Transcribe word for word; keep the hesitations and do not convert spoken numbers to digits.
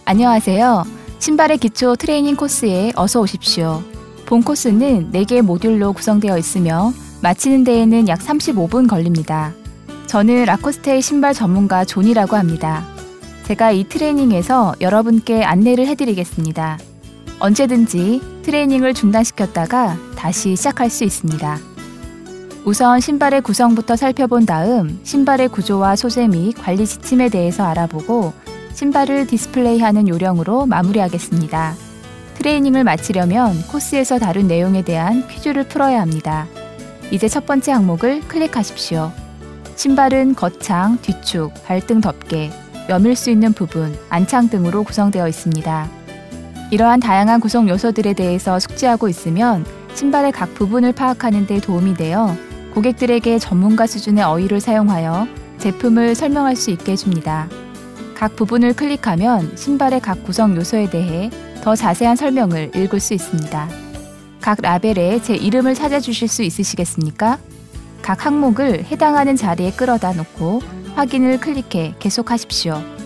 안녕하세요. 신발의 기초 트레이닝 코스에 어서 오십시오. 본 코스는 네 개 모듈로 구성되어 있으며 마치는 데에는 약 삼십오 분 걸립니다. 저는 라코스테의 신발 전문가 존이라고 합니다. 제가 이 트레이닝에서 여러분께 안내를 해드리겠습니다. 언제든지 트레이닝을 중단시켰다가 다시 시작할 수 있습니다. 우선 신발의 구성부터 살펴본 다음 신발의 구조와 소재 및 관리 지침에 대해서 알아보고 신발을 디스플레이하는 요령으로 마무리하겠습니다. 트레이닝을 마치려면 코스에서 다룬 내용에 대한 퀴즈를 풀어야 합니다. 이제 첫 번째 항목을 클릭하십시오. 신발은 겉창, 뒤축, 발등 덮개, 여밀 수 있는 부분, 안창 등으로 구성되어 있습니다. 이러한 다양한 구성 요소들에 대해서 숙지하고 있으면 신발의 각 부분을 파악하는 데 도움이 되어 고객들에게 전문가 수준의 어휘를 사용하여 제품을 설명할 수 있게 해줍니다. 각 부분을 클릭하면 신발의 각 구성 요소에 대해 더 자세한 설명을 읽을 수 있습니다. 각 라벨에 제 이름을 찾아주실 수 있으시겠습니까? 각 항목을 해당하는 자리에 끌어다 놓고 확인을 클릭해 계속하십시오.